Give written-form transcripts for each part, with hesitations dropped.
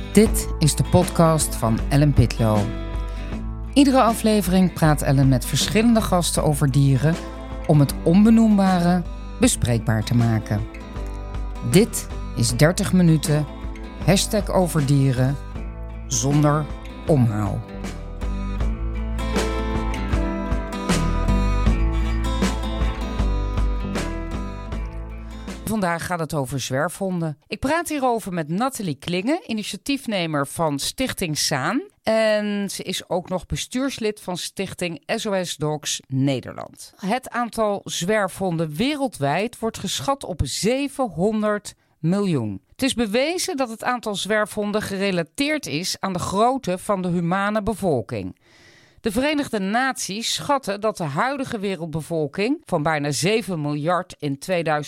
Dit is de podcast van Ellen Pitlow. Iedere aflevering praat Ellen met verschillende gasten over dieren om het onbenoembare bespreekbaar te maken. Dit is 30 minuten #over dieren zonder omhaal. Vandaag gaat het over zwerfhonden. Ik praat hierover met Nathalie Klinge, initiatiefnemer van Stichting Saan. En ze is ook nog bestuurslid van Stichting SOS Dogs Nederland. Het aantal zwerfhonden wereldwijd wordt geschat op 700 miljoen. Het is bewezen dat het aantal zwerfhonden gerelateerd is aan de grootte van de humane bevolking. De Verenigde Naties schatten dat de huidige wereldbevolking van bijna 7 miljard in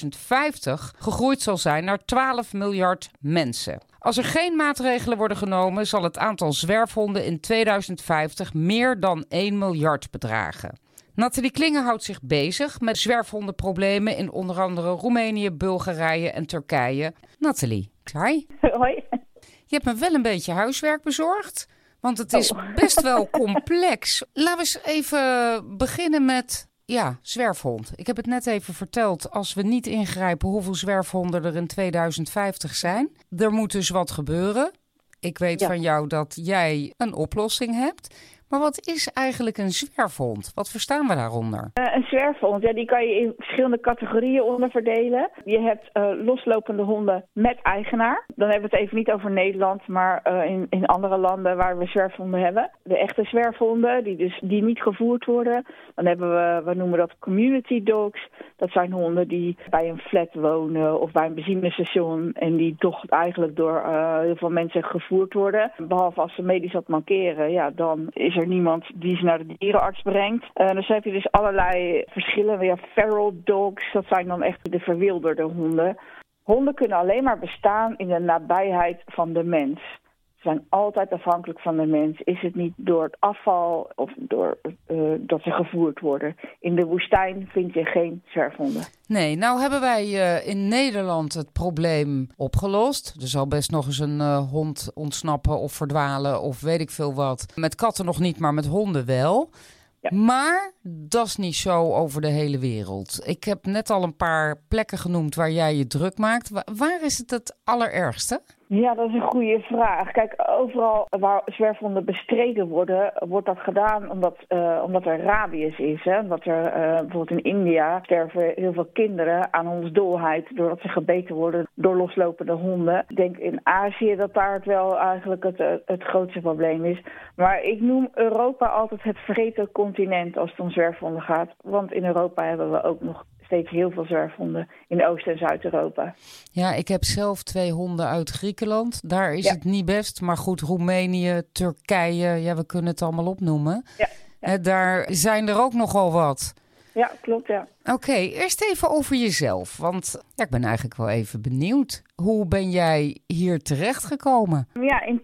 2050 gegroeid zal zijn naar 12 miljard mensen. Als er geen maatregelen worden genomen, zal het aantal zwerfhonden in 2050 meer dan 1 miljard bedragen. Nathalie Klinge houdt zich bezig met zwerfhondenproblemen in onder andere Roemenië, Bulgarije en Turkije. Nathalie, hi. Hoi. Je hebt me wel een beetje huiswerk bezorgd. Want het is best wel complex. Laten we eens even beginnen met zwerfhond. Ik heb het net even verteld. Als we niet ingrijpen hoeveel zwerfhonden er in 2050 zijn. Er moet dus wat gebeuren. Ik weet van jou dat jij een oplossing hebt. Maar wat is eigenlijk een zwerfhond? Wat verstaan we daaronder? Een zwerfhond, die kan je in verschillende categorieën onderverdelen. Je hebt loslopende honden met eigenaar. Dan hebben we het even niet over Nederland, maar in andere landen waar we zwerfhonden hebben. De echte zwerfhonden, die niet gevoerd worden. Dan hebben we noemen dat community dogs. Dat zijn honden die bij een flat wonen of bij een benzinestation en die toch eigenlijk door heel veel mensen gevoerd worden. Behalve als ze medisch wat mankeren, dan is er niemand die ze naar de dierenarts brengt. Dus heb je dus allerlei verschillen. Feral dogs, dat zijn dan echt de verwilderde honden. Honden kunnen alleen maar bestaan in de nabijheid van de mens. Ze zijn altijd afhankelijk van de mens. Is het niet door het afval of door dat ze gevoerd worden. In de woestijn vind je geen zwerfhonden. Nee, nou hebben wij in Nederland het probleem opgelost. Er zal best nog eens een hond ontsnappen of verdwalen of weet ik veel wat. Met katten nog niet, maar met honden wel. Ja. Maar dat is niet zo over de hele wereld. Ik heb net al een paar plekken genoemd waar jij je druk maakt. Waar is het allerergste? Ja, dat is een goede vraag. Kijk, overal waar zwerfhonden bestreden worden, wordt dat gedaan omdat er rabies is. Hè? Omdat er bijvoorbeeld in India sterven heel veel kinderen aan hondsdolheid doordat ze gebeten worden door loslopende honden. Ik denk in Azië dat daar het wel eigenlijk het grootste probleem is. Maar ik noem Europa altijd het vergeten continent als het om zwerfhonden gaat. Want in Europa hebben we ook nog steeds heel veel zwerfhonden in Oost- en Zuid-Europa. Ja, ik heb zelf 2 honden uit Griekenland. Daar is het niet best. Maar goed, Roemenië, Turkije, we kunnen het allemaal opnoemen. Ja. Daar zijn er ook nogal wat. Ja, klopt, ja. Oké, eerst even over jezelf. Want ik ben eigenlijk wel even benieuwd. Hoe ben jij hier terechtgekomen? Ja, in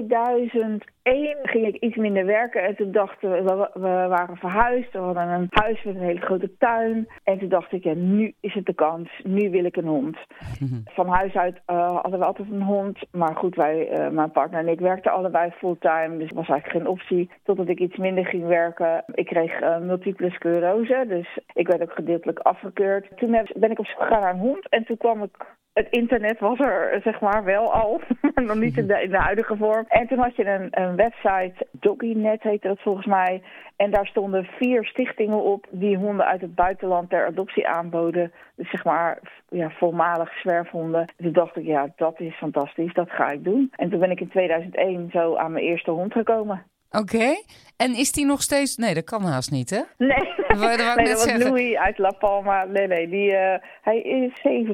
2001 ging ik iets minder werken. En toen dachten we waren verhuisd. We hadden een huis met een hele grote tuin. En toen dacht ik, nu is het de kans. Nu wil ik een hond. Van huis uit hadden we altijd een hond. Maar goed, mijn partner en ik werkten allebei fulltime. Dus dat was eigenlijk geen optie. Totdat ik iets minder ging werken. Ik kreeg multiple sclerose. Dus ik werd ook gedeeltelijk afgekeurd. Toen ben ik op zoek gegaan naar een hond. En toen kwam ik... Het internet was er, zeg maar, wel al, maar nog niet in de huidige vorm. En toen had je een website, Doggynet heette dat volgens mij. En daar stonden 4 stichtingen op die honden uit het buitenland ter adoptie aanboden. Dus zeg maar, voormalig zwerfhonden. En toen dacht ik, dat is fantastisch, dat ga ik doen. En toen ben ik in 2001 zo aan mijn eerste hond gekomen. Oké. En is die nog steeds... Nee, dat kan haast niet, hè? Nee, dat was Louis uit La Palma. Nee, hij is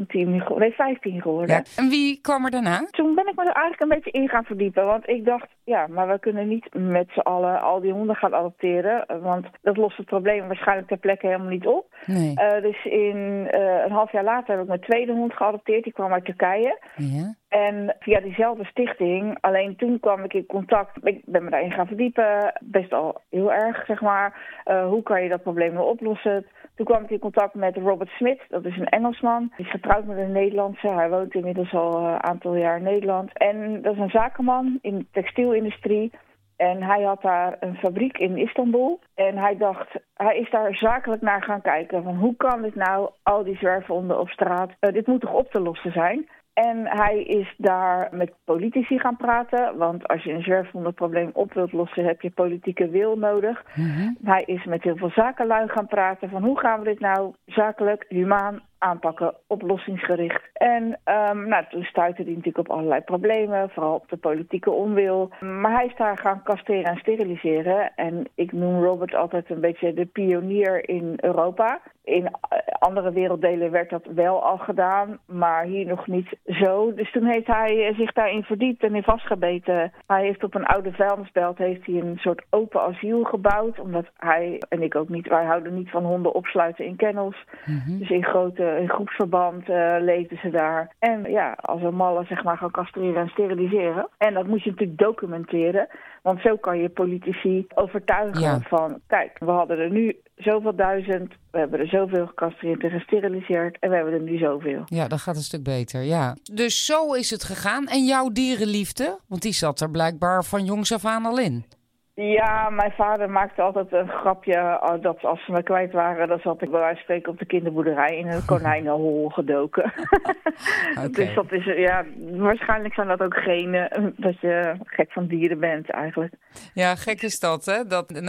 15 geworden. Ja. En wie kwam er daarna? Toen ben ik me er eigenlijk een beetje in gaan verdiepen. Want ik dacht, maar we kunnen niet met z'n allen al die honden gaan adopteren. Want dat lost het probleem waarschijnlijk ter plekke helemaal niet op. Nee. Dus in een half jaar later heb ik mijn tweede hond geadopteerd. Die kwam uit Turkije. Ja. En via diezelfde stichting, alleen toen kwam ik in contact, ik ben me daarin gaan verdiepen, best al heel erg, zeg maar. Hoe kan je dat probleem nou oplossen? Toen kwam ik in contact met Robert Smith, dat is een Engelsman. Hij is getrouwd met een Nederlandse, hij woont inmiddels al een aantal jaar in Nederland. En dat is een zakenman in de textielindustrie. En hij had daar een fabriek in Istanbul. En hij is daar zakelijk naar gaan kijken. Van hoe kan dit nou, al die zwerfhonden op straat, dit moet toch op te lossen zijn? En hij is daar met politici gaan praten. Want als je een zwerfhondenprobleem op wilt lossen, heb je politieke wil nodig. Mm-hmm. Hij is met heel veel zakenlui gaan praten van hoe gaan we dit nou zakelijk, humaan aanpakken, oplossingsgericht. En toen stuitte hij natuurlijk op allerlei problemen, vooral op de politieke onwil. Maar hij is daar gaan castreren en steriliseren. En ik noem Robert altijd een beetje de pionier in Europa. In andere werelddelen werd dat wel al gedaan, maar hier nog niet zo. Dus toen heeft hij zich daarin verdiept en in vastgebeten. Hij heeft op een oude vuilnisbelt een soort open asiel gebouwd. Omdat hij, en ik ook niet, wij houden niet van honden opsluiten in kennels. Mm-hmm. Dus in groepsverband leefden ze daar. En ja, als een malle zeg maar gaan castreren en steriliseren. En dat moet je natuurlijk documenteren. Want zo kan je politici overtuigen van, kijk, we hadden er nu zoveel duizend, we hebben er zoveel gecastreerd en gesteriliseerd en we hebben er nu zoveel. Ja, dat gaat een stuk beter, ja. Dus zo is het gegaan. En jouw dierenliefde? Want die zat er blijkbaar van jongs af aan al in. Ja, mijn vader maakte altijd een grapje dat als ze me kwijt waren, dan zat ik bij wijze van spreken op de kinderboerderij in een konijnenhol gedoken. Okay. Dus dat is, waarschijnlijk zijn dat ook genen dat je gek van dieren bent eigenlijk. Ja, gek is dat, hè?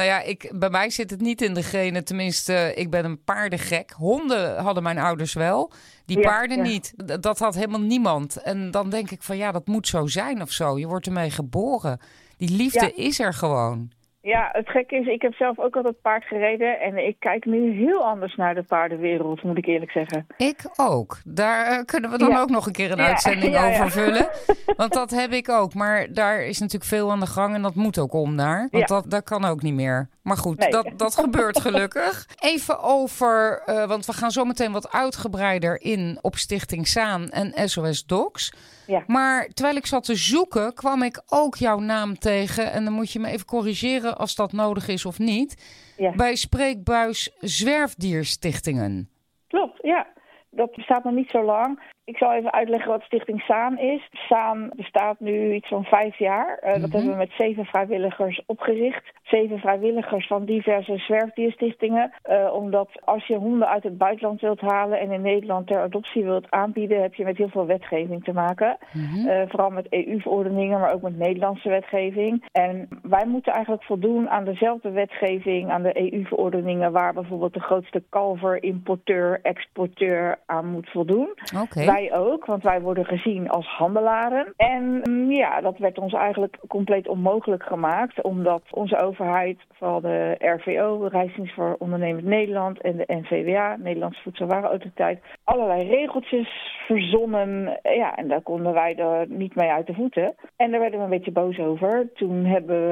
Bij mij zit het niet in de genen, tenminste, ik ben een paardengek. Honden hadden mijn ouders wel, die paarden niet. Dat had helemaal niemand. En dan denk ik van, dat moet zo zijn of zo. Je wordt ermee geboren. Die liefde is er gewoon. Ja, het gekke is, ik heb zelf ook altijd paard gereden en ik kijk nu heel anders naar de paardenwereld, moet ik eerlijk zeggen. Ik ook. Daar kunnen we dan ook nog een keer een uitzending over vullen. Want dat heb ik ook. Maar daar is natuurlijk veel aan de gang en dat moet ook om daar. Want dat kan ook niet meer. Maar goed, dat gebeurt gelukkig. Even over, want we gaan zo meteen wat uitgebreider in op Stichting Saan en SOS Dogs. Ja. Maar terwijl ik zat te zoeken, kwam ik ook jouw naam tegen. En dan moet je me even corrigeren als dat nodig is of niet. Ja. Bij Spreekbuis Zwerfdierstichtingen. Klopt, ja. Dat bestaat nog niet zo lang. Ik zal even uitleggen wat Stichting Saan is. Saan bestaat nu iets van 5 jaar. Dat hebben we met 7 vrijwilligers opgericht. 7 vrijwilligers van diverse zwerfdierstichtingen. Omdat als je honden uit het buitenland wilt halen en in Nederland ter adoptie wilt aanbieden, heb je met heel veel wetgeving te maken. Mm-hmm. Vooral met EU-verordeningen, maar ook met Nederlandse wetgeving. En wij moeten eigenlijk voldoen aan dezelfde wetgeving, aan de EU-verordeningen, waar bijvoorbeeld de grootste kalver, importeur, exporteur aan moet voldoen. Okay. Wij ook, want wij worden gezien als handelaren. En dat werd ons eigenlijk compleet onmogelijk gemaakt, omdat onze overheid, vooral de RVO, Rijksdienst voor Ondernemend Nederland en de NVWA, Nederlandse Voedselwarenautoriteit, allerlei regeltjes verzonnen. Ja, en daar konden wij er niet mee uit de voeten. En daar werden we een beetje boos over. Toen hebben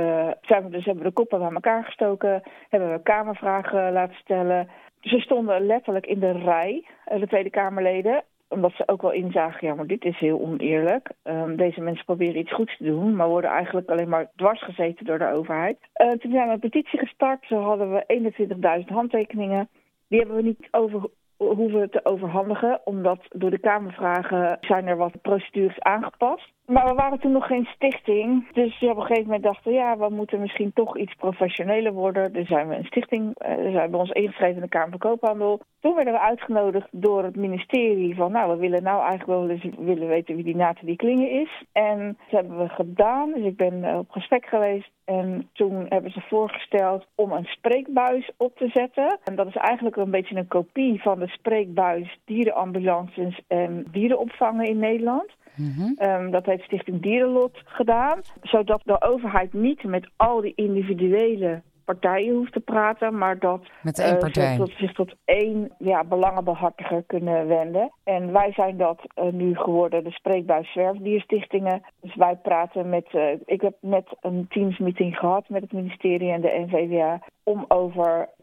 we de koppen bij elkaar gestoken, hebben we kamervragen laten stellen. Ze stonden letterlijk in de rij, de Tweede Kamerleden, omdat ze ook wel inzagen, maar dit is heel oneerlijk. Deze mensen proberen iets goeds te doen, maar worden eigenlijk alleen maar dwars gezeten door de overheid. Toen zijn we een petitie gestart, zo hadden we 21.000 handtekeningen. Die hebben we niet hoeven te overhandigen, omdat door de Kamervragen zijn er wat procedures aangepast. Maar we waren toen nog geen stichting, dus op een gegeven moment dachten we, we moeten misschien toch iets professioneler worden. Dus zijn we een stichting, zijn we ons ingeschreven in de Kamer van Koophandel. Toen werden we uitgenodigd door het ministerie van, we willen nou eigenlijk wel eens willen weten wie die Nathalie Klinge is. En dat hebben we gedaan, dus ik ben op gesprek geweest. En toen hebben ze voorgesteld om een spreekbuis op te zetten. En dat is eigenlijk een beetje een kopie van de spreekbuis dierenambulances en dierenopvangen in Nederland. Mm-hmm. Dat heeft Stichting Dierenlot gedaan. Zodat de overheid niet met al die individuele partijen hoeft te praten, maar dat met één partij. Zich tot één belangenbehartiger kunnen wenden. En wij zijn dat nu geworden, de Spreekbuis Zwerfdierstichtingen. Dus wij praten met, ik heb net een teamsmeeting gehad met het ministerie en de NVWA om over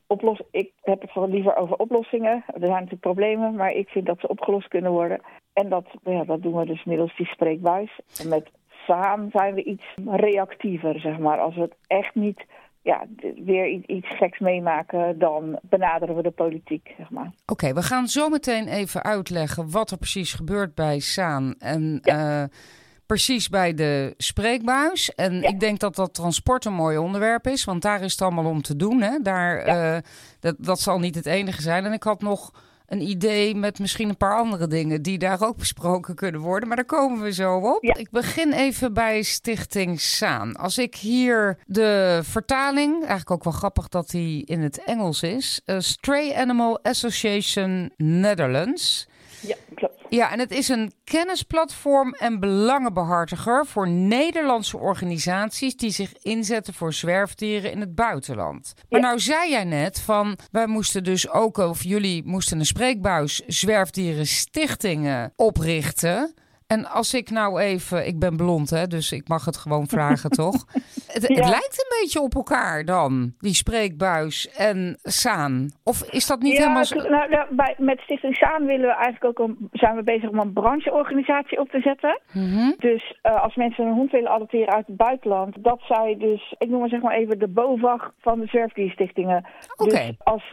ik heb het wel liever over oplossingen. Er zijn natuurlijk problemen, maar ik vind dat ze opgelost kunnen worden. En dat doen we dus middels die spreekbuis. En met Saan zijn we iets reactiever, zeg maar. Als we het echt niet weer iets geks meemaken, dan benaderen we de politiek, zeg maar. Oké, we gaan zo meteen even uitleggen wat er precies gebeurt bij Saan en precies bij de spreekbuis. En ik denk dat transport een mooi onderwerp is, want daar is het allemaal om te doen. Hè? Dat zal niet het enige zijn. En ik had nog een idee met misschien een paar andere dingen die daar ook besproken kunnen worden. Maar daar komen we zo op. Ja. Ik begin even bij Stichting Saan. Als ik hier de vertaling, eigenlijk ook wel grappig dat die in het Engels is. Stray Animal Association Netherlands. Ja, klopt. Ja, en het is een kennisplatform en belangenbehartiger voor Nederlandse organisaties die zich inzetten voor zwerfdieren in het buitenland. Maar nou zei jij net van, wij moesten dus ook, of jullie moesten een spreekbuis zwerfdieren stichtingen oprichten. En als ik nou even, ik ben blond hè, dus ik mag het gewoon vragen toch? Het lijkt een beetje op elkaar dan, die spreekbuis en Saan. Of is dat niet helemaal zo? Met Stichting Saan willen we eigenlijk ook zijn we bezig om een brancheorganisatie op te zetten. Mm-hmm. Dus als mensen een hond willen adopteren uit het buitenland, dat zij dus, ik noem maar zeg maar even de BOVAG van de zwerfdierstichtingen. Okay. Dus als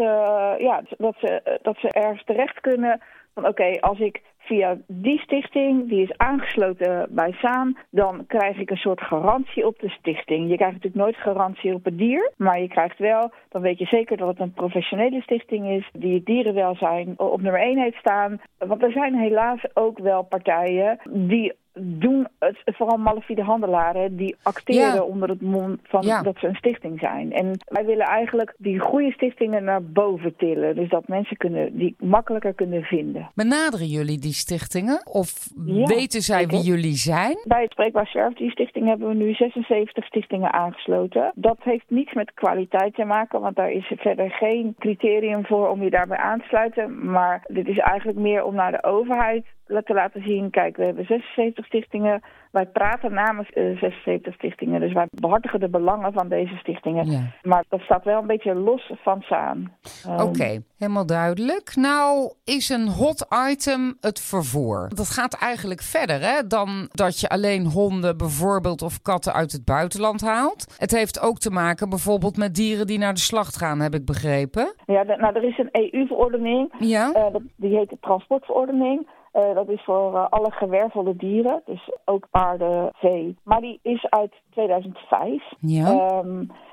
dat ze ergens terecht kunnen van oké, als ik via die stichting, die is aangesloten bij Saan, dan krijg ik een soort garantie op de stichting. Je krijgt natuurlijk nooit garantie op het dier, maar je krijgt wel, dan weet je zeker dat het een professionele stichting is, die het dierenwelzijn op nummer 1 heeft staan. Want er zijn helaas ook wel partijen die doen het, vooral malafide handelaren, die acteren onder het mond van dat ze een stichting zijn. En wij willen eigenlijk die goede stichtingen naar boven tillen. Dus dat mensen die makkelijker kunnen vinden. Benaderen jullie die stichtingen? Of weten zij wie jullie zijn? Bij het Spreekbaar Zwerfdierstichting hebben we nu 76 stichtingen aangesloten. Dat heeft niets met kwaliteit te maken, want daar is verder geen criterium voor om je daarbij aan te sluiten. Maar dit is eigenlijk meer om naar de overheid te laten zien, kijk, we hebben 76 stichtingen. Wij praten namens 76 stichtingen, dus wij behartigen de belangen van deze stichtingen. Ja. Maar dat staat wel een beetje los van Saan. Oké, helemaal duidelijk. Nou is een hot item het vervoer. Dat gaat eigenlijk verder hè, dan dat je alleen honden bijvoorbeeld of katten uit het buitenland haalt. Het heeft ook te maken bijvoorbeeld met dieren die naar de slacht gaan, heb ik begrepen. Ja, er is een EU-verordening. Ja? Die heet de transportverordening. Dat is voor alle gewervelde dieren, dus ook paarden, vee. Maar die is uit 2005. Ja.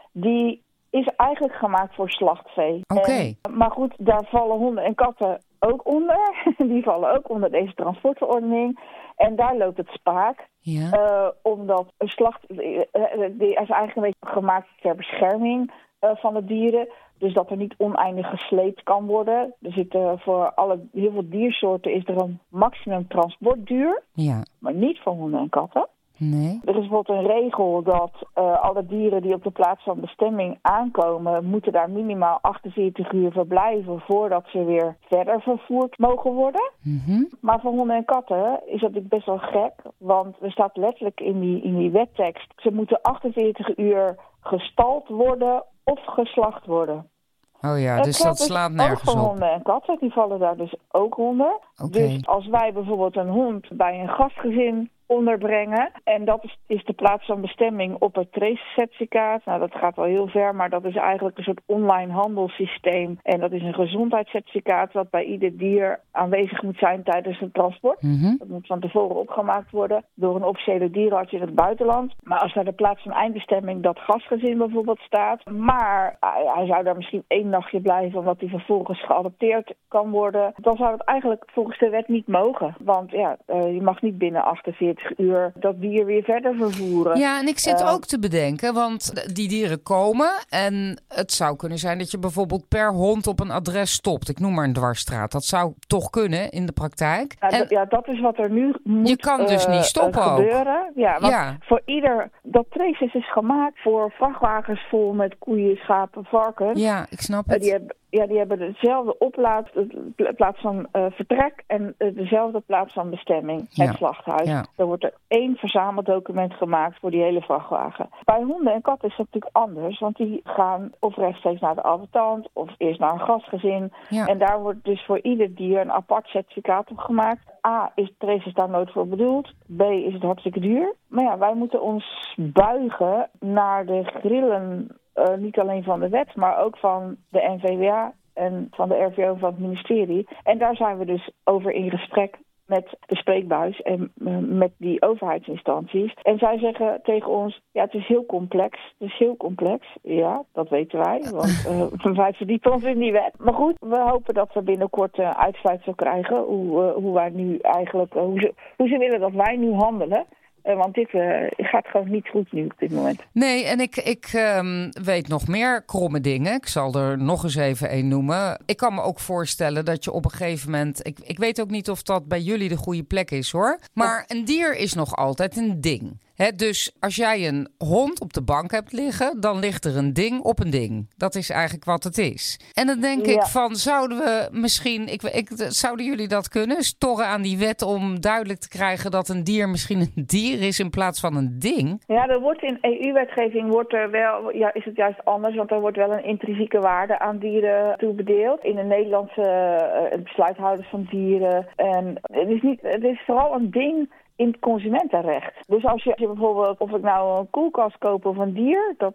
Die is eigenlijk gemaakt voor slachtvee. Oké. Maar goed, daar vallen honden en katten ook onder. Die vallen ook onder deze transportverordening. En daar loopt het spaak. Ja. Omdat een die is eigenlijk een beetje gemaakt ter bescherming van de dieren. Dus dat er niet oneindig gesleept kan worden. Er zitten voor heel veel diersoorten is er een maximum transportduur. Ja. Maar niet voor honden en katten. Nee. Er is bijvoorbeeld een regel dat alle dieren die op de plaats van bestemming aankomen, moeten daar minimaal 48 uur verblijven voordat ze weer verder vervoerd mogen worden. Mm-hmm. Maar voor honden en katten is dat natuurlijk best wel gek. Want er staat letterlijk in die wettekst, ze moeten 48 uur gestald worden of geslacht worden. Oh ja, dus dat slaat nergens op. Ook honden en katten, die vallen daar dus ook onder. Okay. Dus als wij bijvoorbeeld een hond bij een gastgezin onderbrengen, en dat is de plaats van bestemming op het trace-certificaat. Nou, dat gaat wel heel ver, maar dat is eigenlijk een soort online handelssysteem. En dat is een gezondheidscertificaat wat bij ieder dier aanwezig moet zijn tijdens het transport. Mm-hmm. Dat moet van tevoren opgemaakt worden door een officiële dierenarts in het buitenland. Maar als daar de plaats van eindbestemming dat gastgezin bijvoorbeeld staat, maar hij zou daar misschien 1 nachtje blijven omdat hij vervolgens geadopteerd kan worden, dan zou het eigenlijk volgens de wet niet mogen. Want je mag niet binnen 48 uur dat dier weer verder vervoeren. Ja, en ik zit ook te bedenken, want die dieren komen en het zou kunnen zijn dat je bijvoorbeeld per hond op een adres stopt. Ik noem maar een dwarsstraat. Dat zou toch kunnen in de praktijk. Dat is wat er nu moet je kan dus niet stoppen gebeuren. Ook. Ja, want voor ieder, dat trace is gemaakt voor vrachtwagens vol met koeien, schapen, varkens. Ja, ik snap het. die hebben dezelfde plaats van vertrek en dezelfde plaats van bestemming, het slachthuis. Ja. Er wordt er 1 verzameldocument gemaakt voor die hele vrachtwagen. Bij honden en katten is dat natuurlijk anders, want die gaan of rechtstreeks naar de adoptant of eerst naar een gastgezin. Ja. En daar wordt dus voor ieder dier een apart certificaat op gemaakt. A, is het race daar nooit voor bedoeld. B, is het hartstikke duur. Maar ja, wij moeten ons buigen naar de grillen, niet alleen van de wet, maar ook van de NVWA en van de RVO van het ministerie. En daar zijn we dus over in gesprek met de spreekbuis en met die overheidsinstanties. En zij zeggen tegen ons, ja, het is heel complex. Het is heel complex. Ja, dat weten wij, want wij verdiepen ons in die wet. Maar goed, we hopen dat we binnenkort uitsluitsel krijgen hoe wij nu eigenlijk, hoe ze willen dat wij nu handelen. Want dit gaat gewoon niet goed nu op dit moment. Nee, en ik weet nog meer kromme dingen. Ik zal er nog eens even 1 noemen. Ik kan me ook voorstellen dat je op een gegeven moment... Ik weet ook niet of dat bij jullie de goede plek is, hoor. Maar een dier is nog altijd een ding. Dus als jij een hond op de bank hebt liggen, dan ligt er een ding op een ding. Dat is eigenlijk wat het is. En dan denk ik van, zouden we misschien... zouden jullie dat kunnen? Storren aan die wet om duidelijk te krijgen dat een dier misschien een dier is in plaats van een ding? Ja, er wordt in EU-wetgeving is het juist anders, want er wordt wel een intrinsieke waarde aan dieren toebedeeld. In de Nederlandse besluithouders van dieren. En het is vooral een ding in het consumentenrecht. Dus als je bijvoorbeeld, of ik nou een koelkast koop of een dier, dat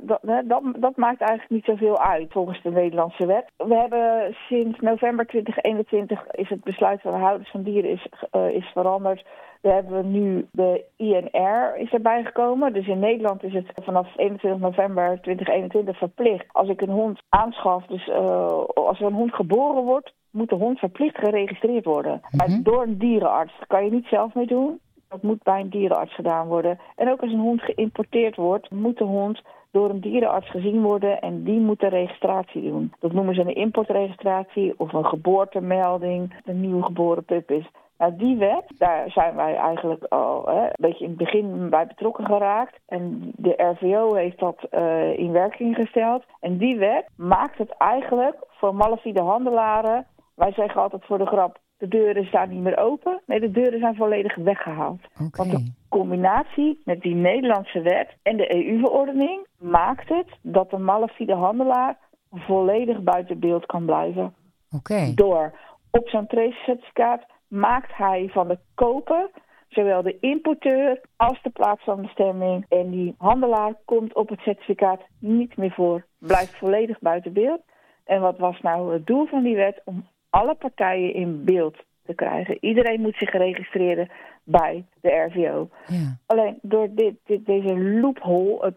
maakt eigenlijk niet zoveel uit volgens de Nederlandse wet. We hebben sinds november 2021 is het besluit van de houders van dieren is veranderd. We hebben nu de INR is erbij gekomen. Dus in Nederland is het vanaf 21 november 2021 verplicht. Als ik een hond aanschaf, dus als er een hond geboren wordt, moet de hond verplicht geregistreerd worden. Maar door een dierenarts. Dat kan je niet zelf mee doen. Dat moet bij een dierenarts gedaan worden. En ook als een hond geïmporteerd wordt, moet de hond door een dierenarts gezien worden en die moet de registratie doen. Dat noemen ze een importregistratie of een geboortemelding. Een nieuw geboren pup is. Nou, die wet, daar zijn wij eigenlijk al een beetje in het begin bij betrokken geraakt. En de RVO heeft dat in werking gesteld. En die wet maakt het eigenlijk voor malafide handelaren. Wij zeggen altijd voor de grap, de deuren staan niet meer open. Nee, de deuren zijn volledig weggehaald. Okay. Want de combinatie met die Nederlandse wet en de EU-verordening maakt het dat de malafide handelaar volledig buiten beeld kan blijven. Okay. Door op zo'n tracecertificaat maakt hij van de koper zowel de importeur als de plaats van bestemming. En die handelaar komt op het certificaat niet meer voor. Blijft volledig buiten beeld. En wat was nou het doel van die wet? Om alle partijen in beeld te krijgen. Iedereen moet zich registreren bij de RVO. Ja. Alleen door deze loophole,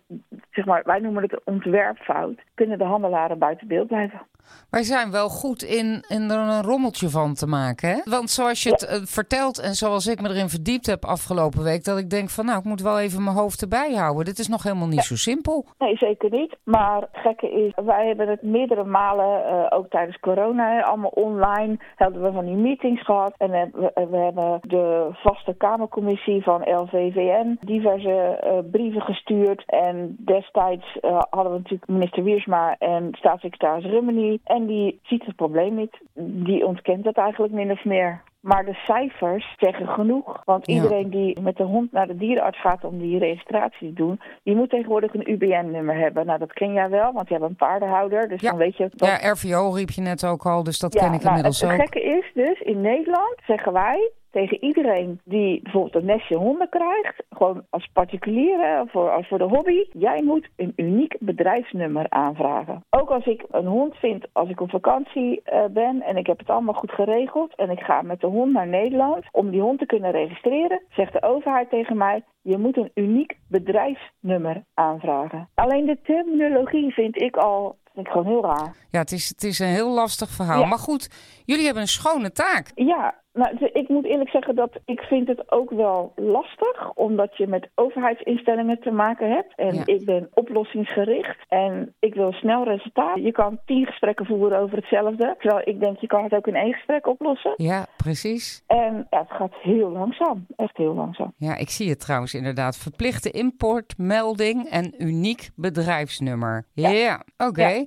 wij noemen het een ontwerpfout, kunnen de handelaren buiten beeld blijven. Wij zijn wel goed in er een rommeltje van te maken, hè? Want zoals je het vertelt en zoals ik me erin verdiept heb afgelopen week, dat ik denk van, ik moet wel even mijn hoofd erbij houden. Dit is nog helemaal niet zo simpel. Nee, zeker niet. Maar het gekke is, wij hebben het meerdere malen, ook tijdens corona, allemaal online, hebben we van die meetings gehad. En we hebben de vaste Kamercommissie van LVVN diverse brieven gestuurd. En destijds hadden we natuurlijk minister Wiersma en staatssecretaris Rummeny. En die ziet het probleem niet. Die ontkent het eigenlijk min of meer. Maar de cijfers zeggen genoeg. Want iedereen die met de hond naar de dierenarts gaat om die registratie te doen, die moet tegenwoordig een UBN-nummer hebben. Nou, dat ken jij wel, want je hebt een paardenhouder. Dus dan weet je... Dat... Ja, RVO riep je net ook al, dus dat ken ik inmiddels ook. Het gekke is dus, in Nederland zeggen wij tegen iedereen die bijvoorbeeld een nestje honden krijgt, gewoon als particulier, voor de hobby, jij moet een uniek bedrijfsnummer aanvragen. Ook als ik een hond vind, als ik op vakantie ben en ik heb het allemaal goed geregeld en ik ga met de hond naar Nederland om die hond te kunnen registreren, zegt de overheid tegen mij, je moet een uniek bedrijfsnummer aanvragen. Alleen de terminologie vind ik gewoon heel raar. Ja, het is een heel lastig verhaal. Ja. Maar goed, jullie hebben een schone taak. Ja, nou, ik moet eerlijk zeggen dat ik vind het ook wel lastig, omdat je met overheidsinstellingen te maken hebt. En ik ben oplossingsgericht en ik wil snel resultaat. Je kan 10 gesprekken voeren over hetzelfde. Terwijl ik denk, je kan het ook in 1 gesprek oplossen. Ja, precies. En het gaat heel langzaam. Echt heel langzaam. Ja, ik zie het trouwens inderdaad. Verplichte importmelding en uniek bedrijfsnummer. Ja, oké. Ja.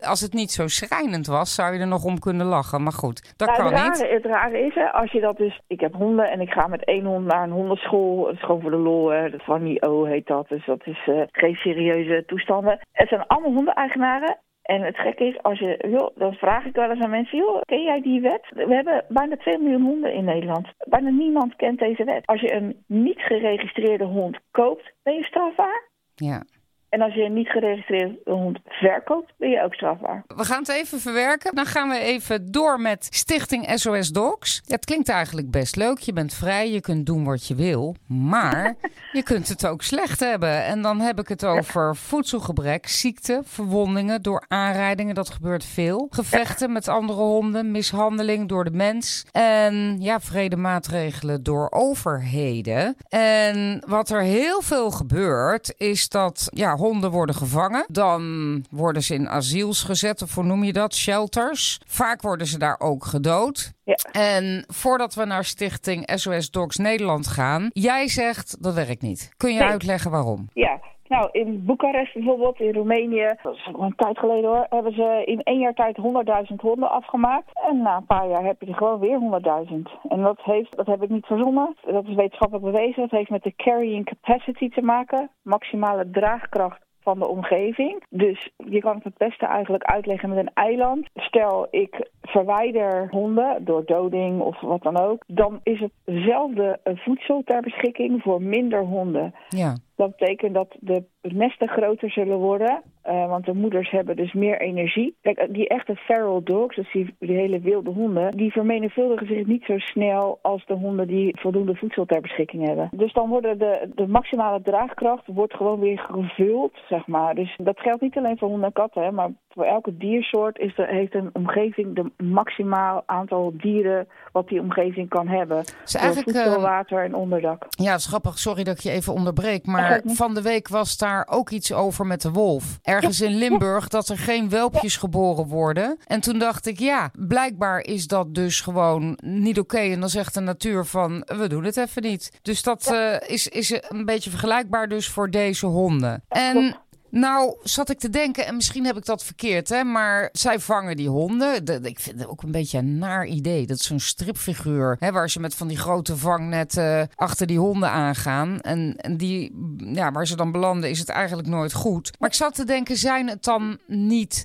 Als het niet zo schrijnend was, zou je er nog om kunnen lachen. Maar goed, dat kan niet. Het rare is, hè, als je dat dus... Ik heb honden en ik ga met 1 hond naar een hondenschool. Dat is gewoon voor de lol, hè. Dat Fanny O heet dat. Dus dat is geen serieuze toestanden. Het zijn allemaal hondeneigenaren. En het gekke is, dan vraag ik wel eens aan mensen... joh, ken jij die wet? We hebben bijna 2 miljoen honden in Nederland. Bijna niemand kent deze wet. Als je een niet geregistreerde hond koopt, ben je strafbaar. Ja. En als je een niet geregistreerde hond verkoopt, ben je ook strafbaar. We gaan het even verwerken. Dan gaan we even door met Stichting SOS Dogs. Ja, het klinkt eigenlijk best leuk. Je bent vrij, je kunt doen wat je wil. Maar je kunt het ook slecht hebben. En dan heb ik het over voedselgebrek, ziekte, verwondingen door aanrijdingen. Dat gebeurt veel. Gevechten met andere honden, mishandeling door de mens. En ja, wrede maatregelen door overheden. En wat er heel veel gebeurt, is dat honden worden gevangen. Dan worden ze in asiels gezet, of hoe noem je dat? Shelters. Vaak worden ze daar ook gedood. Ja. En voordat we naar Stichting SOS Dogs Nederland gaan, jij zegt dat werkt niet. Kun je uitleggen waarom? Ja. Nou, in Boekarest bijvoorbeeld, in Roemenië, dat is al een tijd geleden hoor, hebben ze in 1 jaar tijd 100.000 honden afgemaakt. En na een paar jaar heb je er gewoon weer 100.000. En dat heb ik niet verzonnen. Dat is wetenschappelijk bewezen. Dat heeft met de carrying capacity te maken. Maximale draagkracht van de omgeving. Dus je kan het beste eigenlijk uitleggen met een eiland. Stel, ik verwijder honden door doding of wat dan ook. Dan is hetzelfde voedsel ter beschikking voor minder honden. Ja. Dat betekent dat de nesten groter zullen worden. Want de moeders hebben dus meer energie. Kijk, die echte feral dogs, dus die hele wilde honden, die vermenigvuldigen zich niet zo snel als de honden die voldoende voedsel ter beschikking hebben. Dus dan worden de maximale draagkracht wordt gewoon weer gevuld, zeg maar. Dus dat geldt niet alleen voor honden en katten, hè, maar voor elke diersoort heeft een omgeving de maximaal aantal dieren wat die omgeving kan hebben. Dus eigenlijk voedsel, water en onderdak. Ja, het is grappig. Sorry dat ik je even onderbreek. Maar van de week was daar ook iets over met de wolf. Ergens in Limburg dat er geen welpjes geboren worden. En toen dacht ik, blijkbaar is dat dus gewoon niet oké. En dan zegt de natuur van, we doen het even niet. Dus dat is een beetje vergelijkbaar dus voor deze honden. En nou, zat ik te denken, en misschien heb ik dat verkeerd, hè, maar zij vangen die honden. Ik vind het ook een beetje een naar idee. Dat is zo'n stripfiguur, hè, waar ze met van die grote vangnetten achter die honden aangaan. En die, waar ze dan belanden, is het eigenlijk nooit goed. Maar ik zat te denken, zijn het dan niet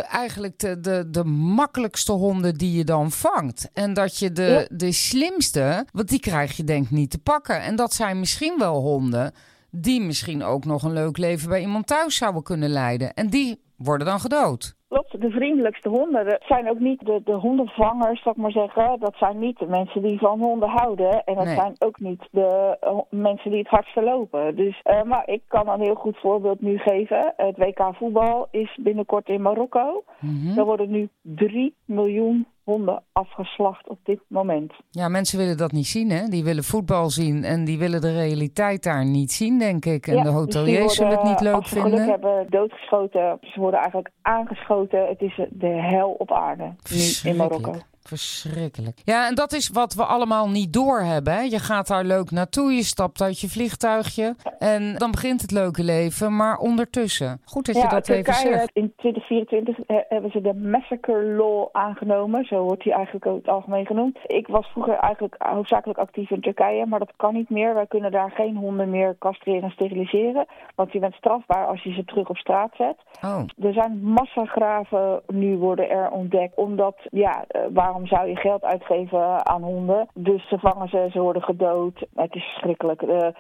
de makkelijkste honden die je dan vangt? En dat je de slimste, want die krijg je denk ik niet te pakken. En dat zijn misschien wel honden die misschien ook nog een leuk leven bij iemand thuis zouden kunnen leiden. En die worden dan gedood. Klopt, de vriendelijkste honden. Dat zijn ook niet de hondenvangers, zal ik maar zeggen. Dat zijn niet de mensen die van honden houden. En dat zijn ook niet de mensen die het hardste lopen. Dus, maar ik kan een heel goed voorbeeld nu geven. Het WK voetbal is binnenkort in Marokko. Mm-hmm. Er worden nu 3 miljoen honden afgeslacht op dit moment. Ja, mensen willen dat niet zien, hè? Die willen voetbal zien en die willen de realiteit daar niet zien, denk ik. En de hoteliers zullen het niet leuk vinden. Geluk hebben doodgeschoten. Ze worden eigenlijk aangeschoten. Het is de hel op aarde nu in Marokko. Verschrikkelijk. Ja, en dat is wat we allemaal niet doorhebben. Hè? Je gaat daar leuk naartoe, je stapt uit je vliegtuigje en dan begint het leuke leven. Maar ondertussen, goed dat je dat even zegt. In 2024 hebben ze de Massacre Law aangenomen. Zo wordt die eigenlijk ook het algemeen genoemd. Ik was vroeger eigenlijk hoofdzakelijk actief in Turkije, maar dat kan niet meer. Wij kunnen daar geen honden meer castreren en steriliseren. Want je bent strafbaar als je ze terug op straat zet. Oh. Er zijn massagraven nu worden er ontdekt. Omdat, waarom zou je geld uitgeven aan honden? Dus ze vangen ze worden gedood. Het is verschrikkelijk.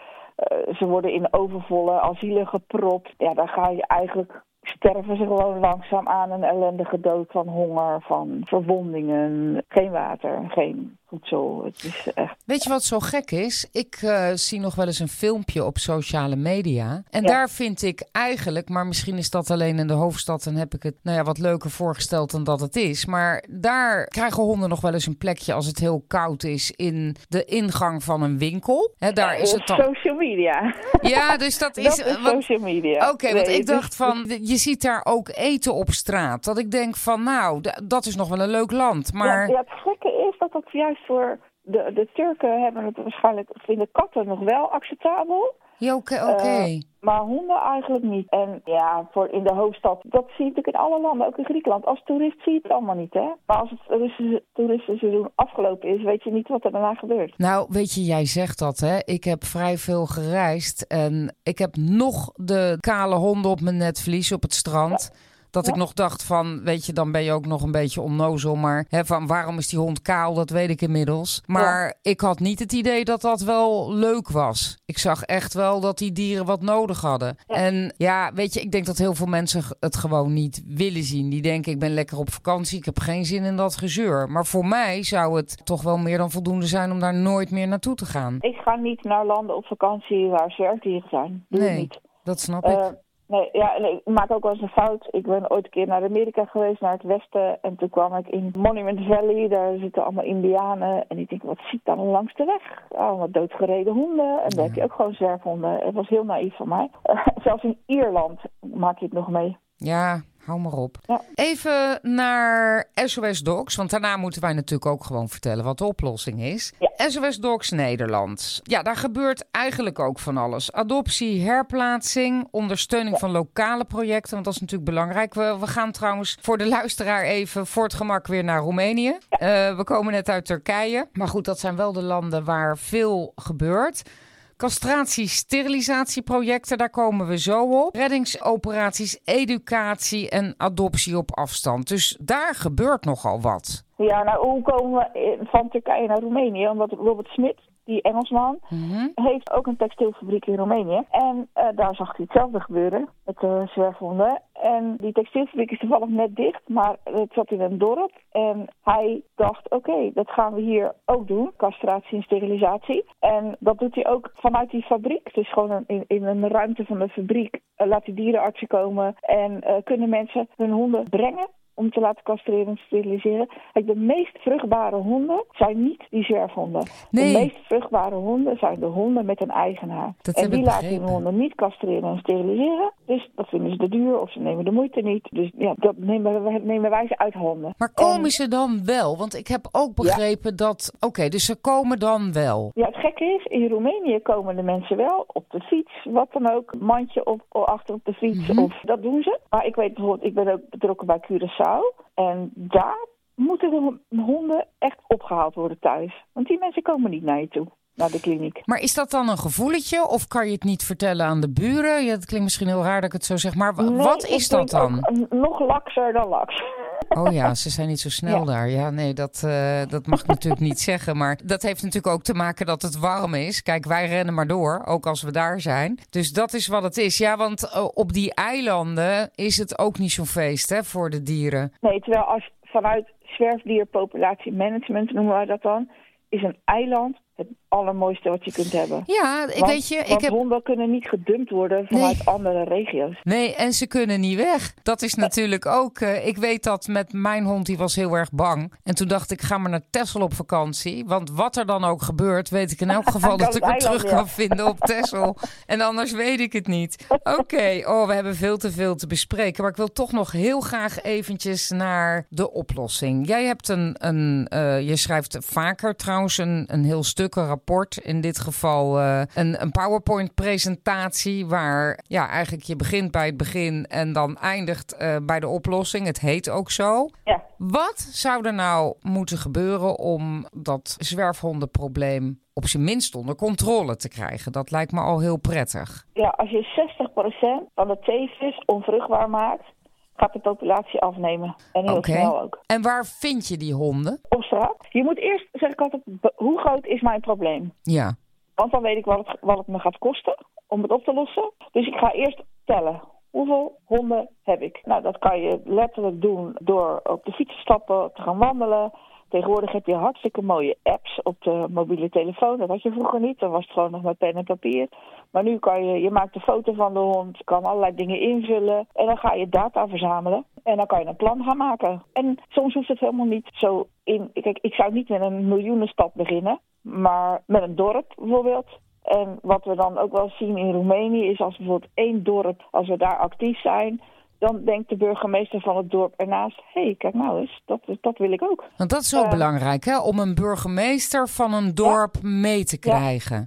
Ze worden in overvolle asielen gepropt. Ja, daar ga je eigenlijk sterven ze gewoon langzaam aan een ellendige dood van honger, van verwondingen, geen water, geen voedsel. Het is echt... Weet je wat zo gek is? Ik zie nog wel eens een filmpje op sociale media. En daar vind ik eigenlijk, maar misschien is dat alleen in de hoofdstad en heb ik het wat leuker voorgesteld dan dat het is. Maar daar krijgen honden nog wel eens een plekje als het heel koud is in de ingang van een winkel. Hè, daar is het dan... Social media. Ja, dus dat is social media. Oké, want ik dacht van, je ziet daar ook eten op straat. Dat ik denk van, dat is nog wel een leuk land. Maar... Ja, het gekke is dat juist voor de Turken hebben het waarschijnlijk, vinden katten nog wel acceptabel. Ja, oké. Maar honden eigenlijk niet. En ja, voor in de hoofdstad, dat zie je natuurlijk in alle landen, ook in Griekenland. Als toerist zie je het allemaal niet, hè. Maar als het toeristenseizoen afgelopen is, weet je niet wat er daarna gebeurt. Nou, weet je, jij zegt dat, hè. Ik heb vrij veel gereisd en ik heb nog de kale honden op mijn netvlies op het strand. Ja. Dat ik nog dacht van, weet je, dan ben je ook nog een beetje onnozel. Maar van waarom is die hond kaal, dat weet ik inmiddels. Maar ik had niet het idee dat dat wel leuk was. Ik zag echt wel dat die dieren wat nodig hadden. Ja. En ja, weet je, ik denk dat heel veel mensen het gewoon niet willen zien. Die denken, ik ben lekker op vakantie, ik heb geen zin in dat gezeur. Maar voor mij zou het toch wel meer dan voldoende zijn om daar nooit meer naartoe te gaan. Ik ga niet naar landen op vakantie waar zwerfdieren zijn. Doe ik niet. Dat snap ik. Nee, ik maak ook wel eens een fout. Ik ben ooit een keer naar Amerika geweest, naar het westen. En toen kwam ik in Monument Valley. Daar zitten allemaal indianen. En ik denk, wat zie ik dan langs de weg? Allemaal doodgereden honden. En daar heb je ook gewoon zwerfhonden. Het was heel naïef van mij. Zelfs in Ierland maak je het nog mee. Ja, hou maar op. Ja. Even naar SOS Dogs, want daarna moeten wij natuurlijk ook gewoon vertellen wat de oplossing is. Ja. SOS Dogs Nederland. Ja, daar gebeurt eigenlijk ook van alles. Adoptie, herplaatsing, ondersteuning van lokale projecten, want dat is natuurlijk belangrijk. We gaan trouwens voor de luisteraar even voor het gemak weer naar Roemenië. We komen net uit Turkije. Maar goed, dat zijn wel de landen waar veel gebeurt. Castratie, sterilisatieprojecten, daar komen we zo op. Reddingsoperaties, educatie en adoptie op afstand. Dus daar gebeurt nogal wat. Ja, nou, hoe komen we van Turkije naar Roemenië? Omdat Robert Smit, die Engelsman, heeft ook een textielfabriek in Roemenië. En daar zag hij hetzelfde gebeuren met de zwerfhonden. En die textielfabriek is toevallig net dicht, maar het zat in een dorp. En hij dacht, oké, dat gaan we hier ook doen, castratie en sterilisatie. En dat doet hij ook vanuit die fabriek. Dus gewoon in een ruimte van de fabriek laat hij dierenartsen komen en kunnen mensen hun honden brengen om te laten castreren en steriliseren. Kijk, de meest vruchtbare honden zijn niet die zwerfhonden. Nee. De meest vruchtbare honden zijn de honden met een eigenaar. En die laten hun honden niet castreren en steriliseren. Dus dat vinden ze te duur of ze nemen de moeite niet. Dus ja, dat nemen wij ze uit handen. Maar komen ze dan wel? Want ik heb ook begrepen dat... Oké, dus ze komen dan wel. Ja, het gekke is, in Roemenië komen de mensen wel op de fiets, wat dan ook. Mandje achter op de fiets, of dat doen ze. Maar ik weet bijvoorbeeld, ik ben ook betrokken bij Curaçao. En daar moeten de honden echt opgehaald worden thuis. Want die mensen komen niet naar je toe, naar de kliniek. Maar is dat dan een gevoeletje of kan je het niet vertellen aan de buren? Ja, dat klinkt misschien heel raar dat ik het zo zeg, maar wat is dat dan? Nog lakser dan laks. Oh ja, ze zijn niet zo snel daar. Ja, nee, dat mag ik natuurlijk niet zeggen. Maar dat heeft natuurlijk ook te maken dat het warm is. Kijk, wij rennen maar door, ook als we daar zijn. Dus dat is wat het is. Ja, want op die eilanden is het ook niet zo'n feest, hè, voor de dieren. Nee, terwijl als vanuit zwerfdierpopulatiemanagement noemen wij dat dan, is een eiland het allermooiste wat je kunt hebben. Ja, honden kunnen niet gedumpt worden vanuit andere regio's. Nee, en ze kunnen niet weg. Dat is natuurlijk ook... ik weet dat met mijn hond, die was heel erg bang. En toen dacht ik, ga maar naar Texel op vakantie. Want wat er dan ook gebeurt, weet ik in elk geval dat ik hem terug kan vinden op Texel. En anders weet ik het niet. Oké, we hebben veel te bespreken. Maar ik wil toch nog heel graag eventjes naar de oplossing. Jij hebt je schrijft vaker trouwens een heel stuk, een rapport, in dit geval een PowerPoint-presentatie waar eigenlijk je begint bij het begin en dan eindigt bij de oplossing. Het heet ook zo. Ja. Wat zou er nou moeten gebeuren om dat zwerfhondenprobleem op zijn minst onder controle te krijgen? Dat lijkt me al heel prettig. Ja, als je 60% van de teefjes onvruchtbaar maakt, gaat de populatie afnemen. En heel snel ook. En waar vind je die honden? Op straat. Je moet eerst, zeg ik altijd, hoe groot is mijn probleem? Ja. Want dan weet ik wat het me gaat kosten om het op te lossen. Dus ik ga eerst tellen. Hoeveel honden heb ik? Nou, dat kan je letterlijk doen door op de fiets te stappen, te gaan wandelen. Tegenwoordig heb je hartstikke mooie apps op de mobiele telefoon. Dat had je vroeger niet. Dan was het gewoon nog met pen en papier. Maar nu kan je maakt een foto van de hond, kan allerlei dingen invullen. En dan ga je data verzamelen. En dan kan je een plan gaan maken. En soms hoeft het helemaal niet zo in... Kijk, ik zou niet met een miljoenenstad beginnen. Maar met een dorp bijvoorbeeld. En wat we dan ook wel zien in Roemenië is als bijvoorbeeld 1 dorp, als we daar actief zijn, dan denkt de burgemeester van het dorp ernaast, hé, kijk nou eens, dat wil ik ook. Want dat is zo belangrijk, hè? Om een burgemeester van een dorp mee te krijgen. Ja,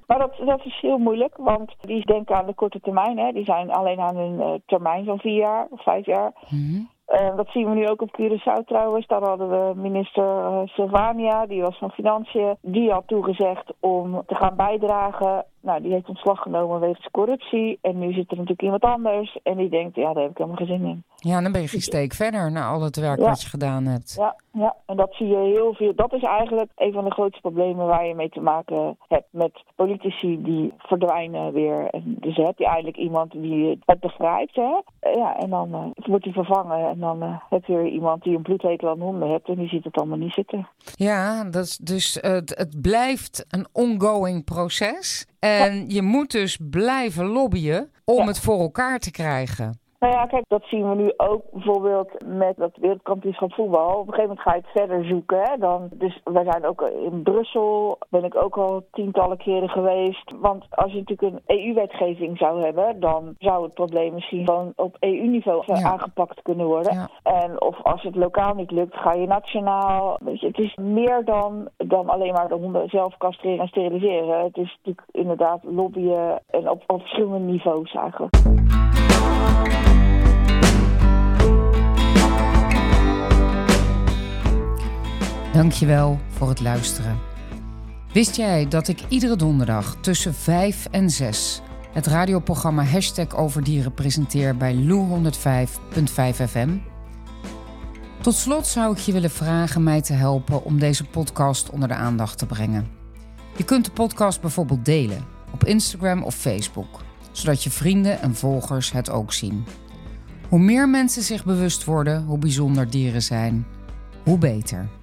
Maar dat is heel moeilijk, want die denken aan de korte termijn. Hè. Die zijn alleen aan hun termijn van 4 jaar of 5 jaar. Mm-hmm. Dat zien we nu ook op Curaçao trouwens. Daar hadden we minister Sylvania, die was van Financiën. Die had toegezegd om te gaan bijdragen. Nou, die heeft ontslag genomen wegens corruptie. En nu zit er natuurlijk iemand anders. En die denkt, ja, daar heb ik helemaal geen zin in. Ja, dan ben je geen steek verder na al het werk wat je gedaan hebt. Ja, en dat zie je heel veel. Dat is eigenlijk een van de grootste problemen waar je mee te maken hebt met politici die verdwijnen weer. En dus heb je eigenlijk iemand die het begrijpt, hè? Ja, en dan wordt hij vervangen. En dan heb je weer iemand die een bloedhekel aan honden hebt en die ziet het allemaal niet zitten. Ja, dat is dus het blijft een ongoing proces. En je moet dus blijven lobbyen om het voor elkaar te krijgen. Nou ja, kijk, dat zien we nu ook bijvoorbeeld met dat wereldkampioenschap voetbal. Op een gegeven moment ga je het verder zoeken. Hè? Dus wij zijn ook in Brussel, ben ik ook al tientallen keren geweest. Want als je natuurlijk een EU-wetgeving zou hebben, dan zou het probleem misschien gewoon op EU-niveau aangepakt kunnen worden. Ja. En of als het lokaal niet lukt, ga je nationaal. Weet je, het is meer dan alleen maar de honden zelf castreren en steriliseren. Het is natuurlijk inderdaad lobbyen en op verschillende niveaus eigenlijk. Dankjewel voor het luisteren. Wist jij dat ik iedere donderdag tussen 5 en 6 het radioprogramma #Overdieren presenteer bij Lou 105.5 FM? Tot slot zou ik je willen vragen mij te helpen om deze podcast onder de aandacht te brengen. Je kunt de podcast bijvoorbeeld delen op Instagram of Facebook, zodat je vrienden en volgers het ook zien. Hoe meer mensen zich bewust worden hoe bijzonder dieren zijn, hoe beter.